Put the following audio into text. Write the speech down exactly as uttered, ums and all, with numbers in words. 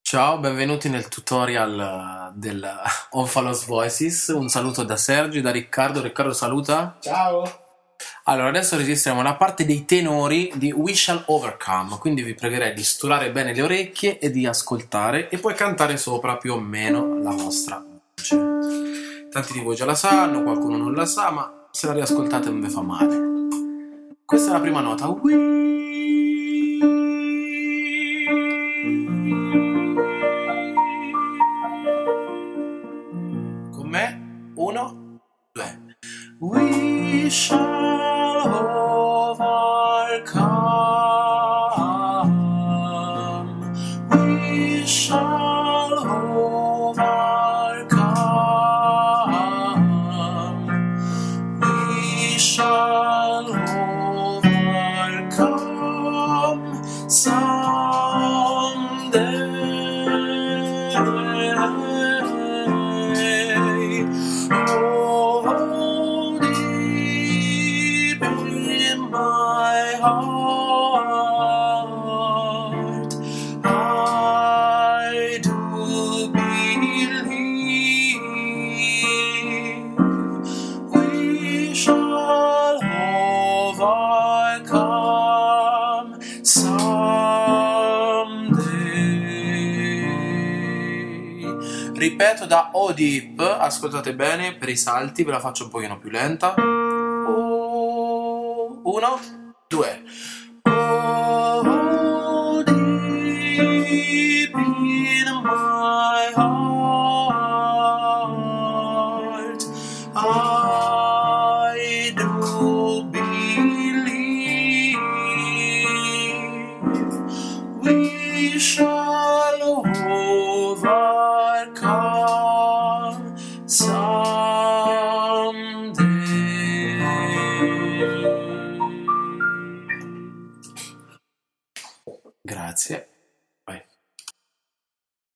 Ciao, benvenuti nel tutorial del Onfalos Voices. Un saluto da Sergio e da Riccardo. Riccardo saluta. Ciao! Allora, adesso registriamo la parte dei tenori di We Shall Overcome, quindi vi pregherei di sturare bene le orecchie e di ascoltare e poi cantare sopra più o meno la vostra voce. Tanti di voi già la sanno, qualcuno non la sa, ma se la riascoltate non vi fa male. Questa è la prima nota. We. Con me, uno, due. We shall overcome. We shall overcome. We shall overcome someday. Oh, deep in my heart, I do believe we shall overcome someday. Ripeto da O deep, ascoltate bene per i salti, ve la faccio un pochino più lenta. Oh, uno, due. Oh, deep in my heart, I do believe we shall overcome someday. Grazie.